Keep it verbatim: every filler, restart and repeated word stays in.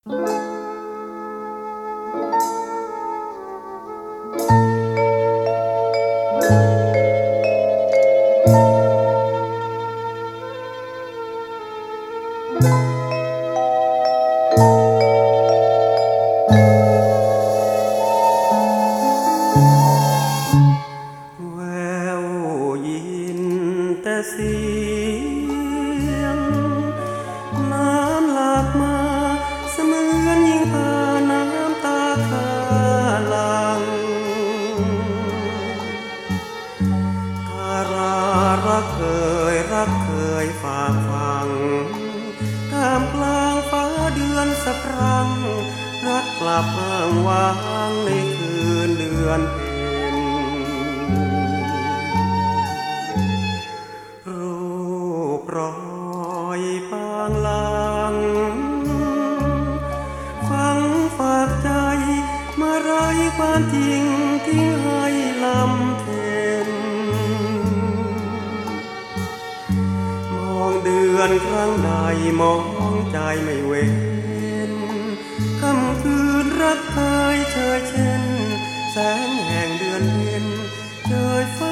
แววยินแต่เสียงน้ำหลากมาเสมือนยิ่งพาน้ำตาข้าหลังคารารักเคยรักเคยฝากฝังท่ามกลางฟ้าเดือนสะพรั่งรักกลับอ้างว้างในคืนเดือนเพ็ญรูปรอยปางหลังฝังฝากใจมาไร้ความจริงทิ้งให้ลำเค็ญมองเดือนครั้งใดมองใจไม่เว้นค่ำคืนรักเคยเชยเช่นแสงแห่งเดือนเพ็ญเชยฟ้า